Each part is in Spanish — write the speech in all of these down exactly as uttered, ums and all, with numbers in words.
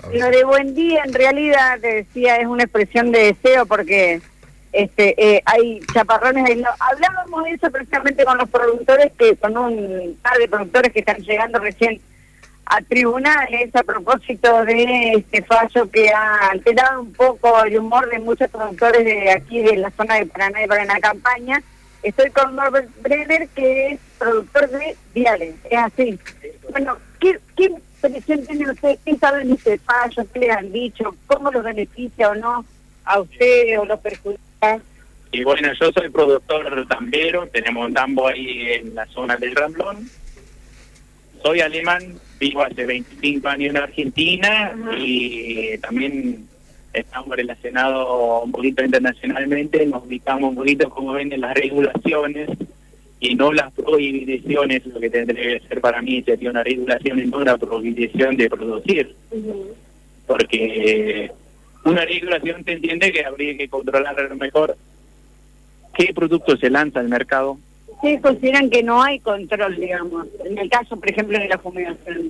Lo de buen día, en realidad, te decía, es una expresión de deseo porque este eh, hay chaparrones ahí. Hablábamos de eso precisamente con los productores, que con un par de productores que están llegando recién a tribunales a propósito de este fallo que ha alterado un poco el humor de muchos productores de aquí, de la zona de Paraná y Paraná Campaña. Estoy con Norbert Brenner, que es productor de Viales, es así. Bueno, ¿qué, qué impresión tiene usted? ¿Qué saben de este fallo? ¿Qué le han dicho? ¿Cómo los beneficia o no a usted o los perjudica? Y bueno, yo soy productor tambero, tenemos un tambo ahí en la zona del Ramblón. Soy alemán, vivo hace veinticinco años en Argentina. Uh-huh. Y también estamos relacionados un poquito internacionalmente, nos ubicamos un poquito como ven en las regulaciones y no las prohibiciones. Lo que tendría que ser para mí sería una regulación y no una prohibición de producir. Uh-huh. Porque una regulación te entiende que habría que controlar a lo mejor qué producto se lanza al mercado. Sí, consideran que no hay control, digamos, en el caso, por ejemplo, de la fumigación.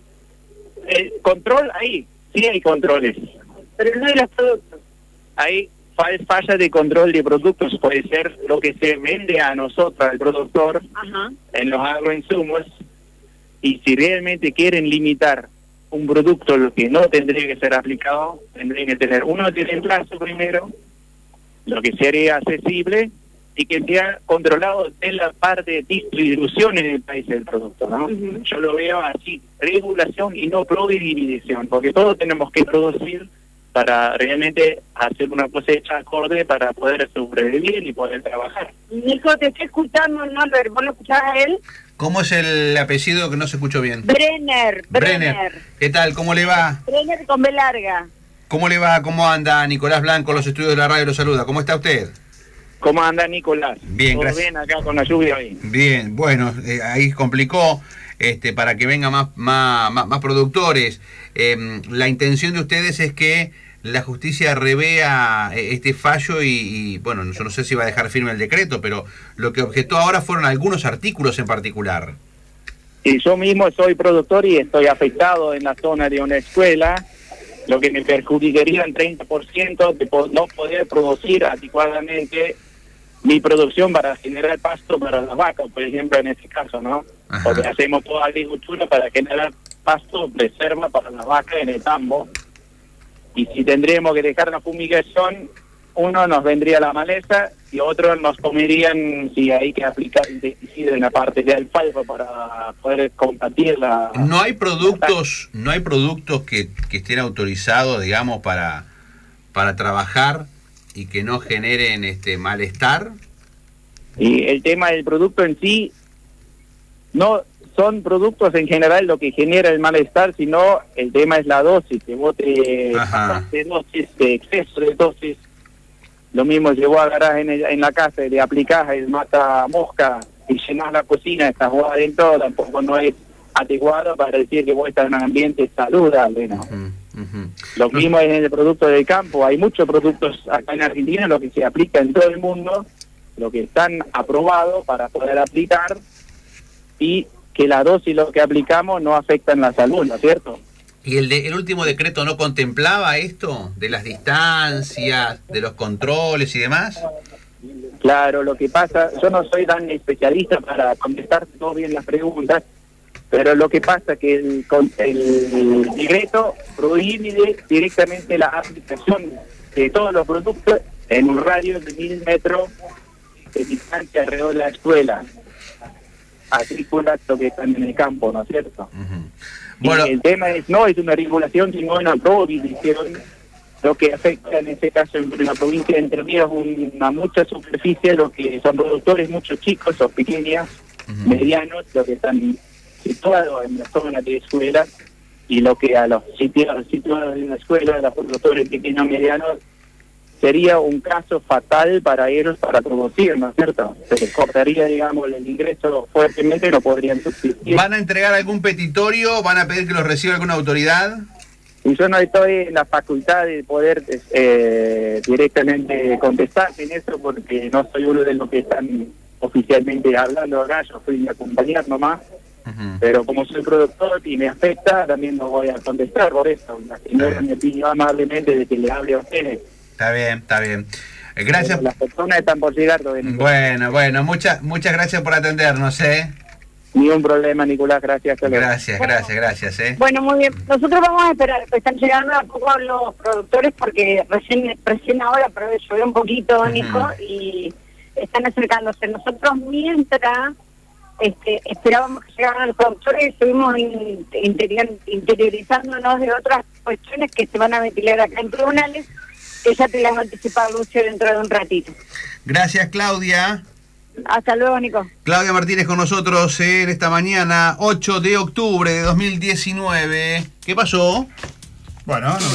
El control, ahí, sí hay controles. Pero no de los productos. Hay falla de control de productos, puede ser lo que se vende a nosotros, al productor, ajá, en los agroinsumos, y si realmente quieren limitar un producto, lo que no tendría que ser aplicado, tendrían que tener uno de reemplazo primero, lo que sería accesible, y que sea controlado en la parte de distribución en el país del producto, ¿no? Uh-huh. Yo lo veo así, regulación y no prohibición, porque todos tenemos que producir para realmente hacer una cosecha acorde para poder sobrevivir y poder trabajar. Nico, te estoy escuchando, ¿no? ¿Vos lo escuchás a él? ¿Cómo es el apellido que no se escuchó bien? Brenner, Brenner. Brenner. ¿Qué tal? ¿Cómo le va? Brenner con B larga. ¿Cómo le va? ¿Cómo anda? Nicolás Blanco, los estudios de la radio lo saluda. ¿Cómo está usted? ¿Cómo anda, Nicolás? Bien, ¿Todo gracias. bien acá con la lluvia hoy? Bien, bueno, eh, ahí complicó este, para que vengan más, más, más, más productores. Eh, la intención de ustedes es que la justicia revea este fallo y, y, bueno, yo no sé si va a dejar firme el decreto, pero lo que objetó ahora fueron algunos artículos en particular. Sí, yo mismo soy productor y estoy afectado en la zona de una escuela, lo que me perjudicaría el treinta por ciento de po- no poder producir adecuadamente mi producción para generar pasto para las vacas, por ejemplo, en este caso, ¿no? Ajá. Porque hacemos toda agricultura para generar pasto, reserva para las vacas en el tambo. Y si tendríamos que dejar la fumigación, uno nos vendría la maleza y otro nos comerían si hay que aplicar insecticida en la parte de alfalfa para poder combatir la... No hay productos, no hay productos que, que estén autorizados, digamos, para, para trabajar y que no generen este malestar. Y el tema del producto en sí, no son productos en general lo que genera el malestar, sino el tema es la dosis, que vos te pasas de dosis, de exceso de dosis. Lo mismo llevó a agarrar en, el, en la casa, le aplicás el mata mosca y llenás la cocina, estás vos adentro, tampoco no es adecuado para decir que vos estás en un ambiente saludable, ¿no? Uh-huh, uh-huh. Lo mismo es en el producto del campo, hay muchos productos acá en Argentina, lo que se aplica en todo el mundo, lo que están aprobados para poder aplicar y que la dosis lo que aplicamos no afecta en la salud, ¿no es cierto? ¿Y el, de, el último decreto no contemplaba esto? ¿De las distancias, de los controles y demás? Claro, lo que pasa, yo no soy tan especialista para contestar todo bien las preguntas, pero lo que pasa es que el, el decreto prohíbe directamente la aplicación de todos los productos en un radio de mil metros de distancia alrededor de la escuela. Agrícolas que están en el campo, ¿no es cierto? Uh-huh. Bueno, y el tema es, no es una regulación, sino una prohibición, lo que afecta en este caso en la provincia de Entre Ríos una mucha superficie, lo que son productores muchos chicos o pequeños, uh-huh, medianos, lo que están situados en la zona de escuelas, y lo que a los sitios situados en la escuela, los productores pequeños medianos, sería un caso fatal para ellos para producir, ¿no es cierto? Se les cortaría, digamos, el ingreso fuertemente, no podrían subsistir. ¿Van a entregar algún petitorio? ¿Van a pedir que los reciba alguna autoridad? Y yo no estoy en la facultad de poder eh, directamente contestar en eso, porque no soy uno de los que están oficialmente hablando acá, yo fui a acompañar nomás, Ujú. pero como soy productor y me afecta, también no voy a contestar por eso. La señora me pidió amablemente de que le hable a ustedes. Está bien, está bien. Eh, Gracias. Pero las personas están por llegar todavía. Bueno, bueno, muchas muchas gracias por atendernos, ¿eh? Ni un problema, Nicolás, gracias. Hasta luego. Gracias, gracias, gracias, ¿eh? Bueno, muy bien. Nosotros vamos a esperar. Están llegando a poco los productores porque recién recién ahora, pero llovió un poquito, Ujú. Nico, y están acercándose. Nosotros mientras este, esperábamos que llegaran los productores y estuvimos in- interior- interiorizándonos de otras cuestiones que se van a ventilar acá en tribunales, que ya te las va a anticipar Lucio dentro de un ratito. Gracias, Claudia. Hasta luego, Nico. Claudia Martínez con nosotros en esta mañana, ocho de octubre de dos mil diecinueve. ¿Qué pasó? Bueno, no